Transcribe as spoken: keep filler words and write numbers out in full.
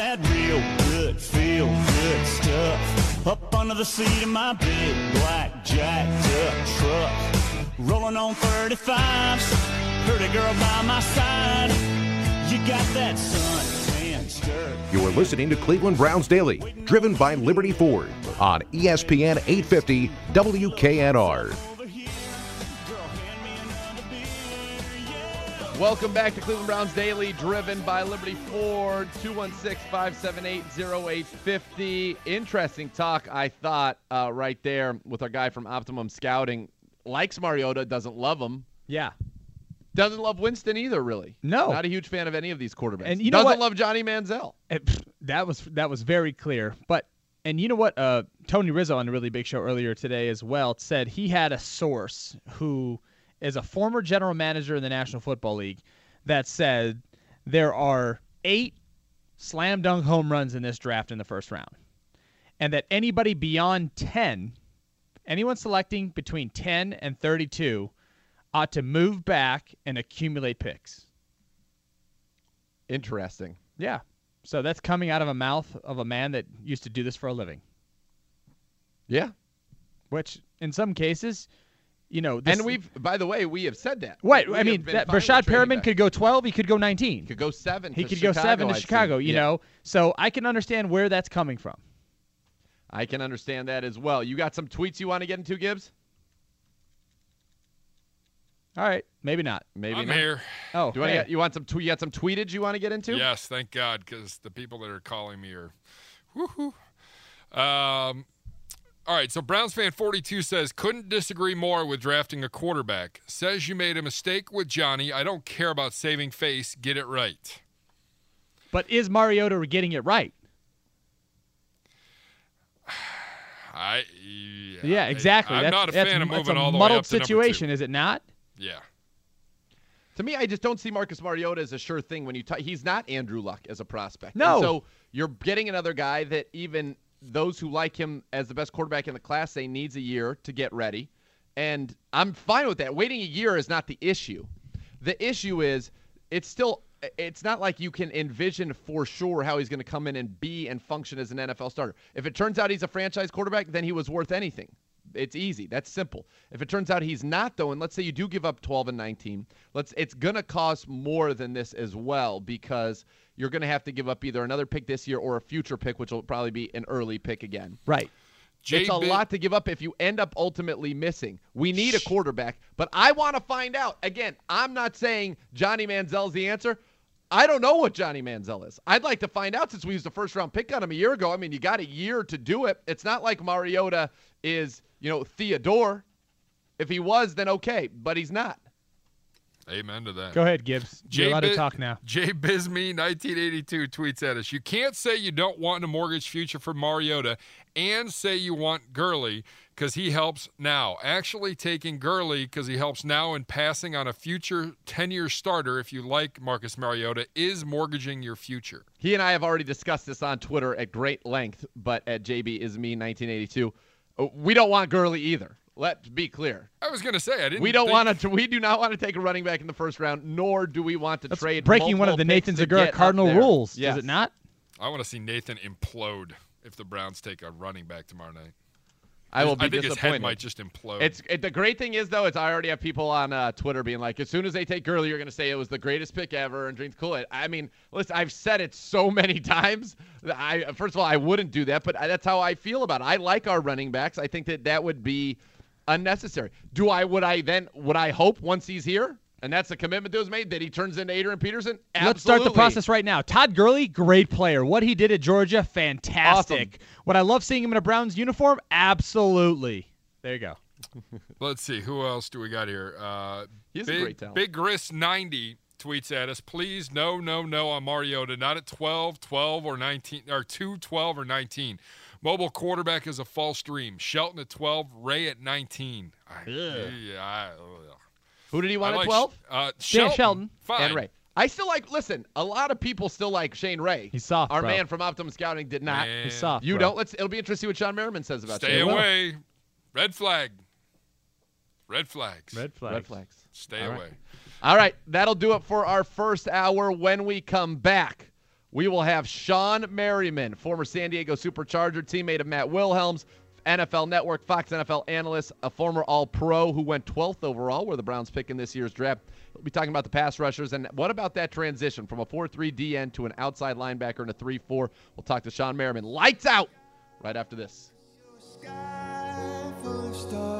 that real good, feel good stuff. Up under the seat of my big black jacked up truck. Rolling on thirty-fives, pretty girl by my side. You got that suntan skirt. You're listening to Cleveland Browns Daily, driven by Liberty Ford on E S P N eight fifty W K N R. Welcome back to Cleveland Browns Daily, driven by Liberty Ford, two one six, five seven eight, oh eight five oh. Interesting talk, I thought, uh, right there with our guy from Optimum Scouting. Likes Mariota, doesn't love him. Yeah. Doesn't love Winston either, really. No. Not a huge fan of any of these quarterbacks. And you know doesn't what? love Johnny Manziel. It, that was that was very clear. But and you know what? Uh, Tony Rizzo on a really big show earlier today as well said he had a source who is a former general manager in the National Football League that said there are eight slam dunk home runs in this draft in the first round, and that anybody beyond ten, anyone selecting between ten and thirty-two, ought to move back and accumulate picks. Interesting. Yeah. So that's coming out of a mouth of a man that used to do this for a living. Yeah. Which, in some cases, you know. This, and we've, by the way, we have said that. Right. We I mean, that Brashad Perriman could go twelve. He could go nineteen. He could go seven. He to could Chicago, go seven to I'd Chicago, say. you yeah. know. So I can understand where that's coming from. I can understand that as well. You got some tweets you want to get into, Gibbs? All right. Maybe not. Maybe I'm not. here. Oh, Do you, want hey. to get, you want some? Tw- you got some tweetage you want to get into? Yes, thank God, because the people that are calling me are, woohoo. Um, all right. So Browns fan forty-two says couldn't disagree more with drafting a quarterback. Says you made a mistake with Johnny. I don't care about saving face. Get it right. But is Mariota getting it right? I yeah, Yeah, exactly. I, I'm that's, not a that's, fan of that's moving a all the way muddled up to number situation, two. is it not? Yeah. To me, I just don't see Marcus Mariota as a sure thing when you t- he's not Andrew Luck as a prospect. No. And so you're getting another guy that even those who like him as the best quarterback in the class say needs a year to get ready. And I'm fine with that. Waiting a year is not the issue. The issue is it's still it's not like you can envision for sure how he's going to come in and be and function as an N F L starter. If it turns out he's a franchise quarterback, then he was worth anything. It's easy. That's simple. If it turns out he's not, though, and let's say you do give up twelve and nineteen, let's it's going to cost more than this as well because you're going to have to give up either another pick this year or a future pick, which will probably be an early pick again. Right. Jay it's a Bi- lot to give up if you end up ultimately missing. We need a quarterback, but I want to find out. Again, I'm not saying Johnny Manziel's the answer. I don't know what Johnny Manziel is. I'd like to find out since we used a first-round pick on him a year ago. I mean, you got a year to do it. It's not like Mariota is, you know, Theodore. If he was, then okay, but he's not. Amen to that. Go ahead, Gibbs. You're Jay allowed to Bi- talk now. Jay Bisme, nineteen eighty-two, tweets at us. You can't say you don't want a mortgage future for Mariota and say you want Gurley because he helps now. Actually taking Gurley because he helps now and passing on a future ten-year starter, if you like Marcus Mariota, is mortgaging your future. He and I have already discussed this on Twitter at great length, but at J B is me nineteen eighty-two. We don't want Gurley either. Let's be clear. I was going to say, I didn't We don't think- want to. We do not want to take a running back in the first round, nor do we want to That's trade. breaking one of the multiple Nathan picks to Zegura get cardinal up there. rules, Yes. is it not? I want to see Nathan implode if the Browns take a running back tomorrow night. I will be I think his disappointed. head might just implode. It's it, the great thing is though, it's I already have people on uh, Twitter being like, as soon as they take Gurley, you're going to say it was the greatest pick ever and drink Kool-Aid. I mean, listen, I've said it so many times. That I first of all, I wouldn't do that, but I, that's how I feel about it. I like our running backs. I think that that would be unnecessary. Do I? Would I then? Would I hope once he's here, and that's a commitment that was made, that he turns into Adrian Peterson? Absolutely. Let's start the process right now. Todd Gurley, great player. What he did at Georgia, fantastic. Awesome. Would I love seeing him in a Browns uniform? Absolutely. There you go. Let's see. Who else do we got here? Uh, He's a Big, great talent. Big Gris ninety tweets at us. Please, no, no, no on Mariota. Not at twelve, twelve, or nineteen, or two, twelve, or nineteen. Mobile quarterback is a false dream. Shelton at twelve, Ray at nineteen. I, yeah, I, ugh. Who did he want I at like- twelve? Uh, Shelton. Shelton. Fine. And Ray. I still like. Listen, a lot of people still like Shane Ray. He's soft, Our bro. man from Optimum Scouting did not. Man. He's soft. You bro. don't. Let's. It'll be interesting to see what Sean Merriman says about Stay Shane. away. Red flag. Red flags. Red flags. Red flags. Stay All away. right. All right, that'll do it for our first hour. When we come back, we will have Sean Merriman, former San Diego Supercharger teammate of Matt Wilhelms, N F L Network, Fox N F L analyst, a former All-Pro who went twelfth overall, where the Browns pick in this year's draft. We'll be talking about the pass rushers and what about that transition from a four three D N to an outside linebacker and a three four. We'll talk to Sean Merriman. Lights out right after this. Sky full of stars.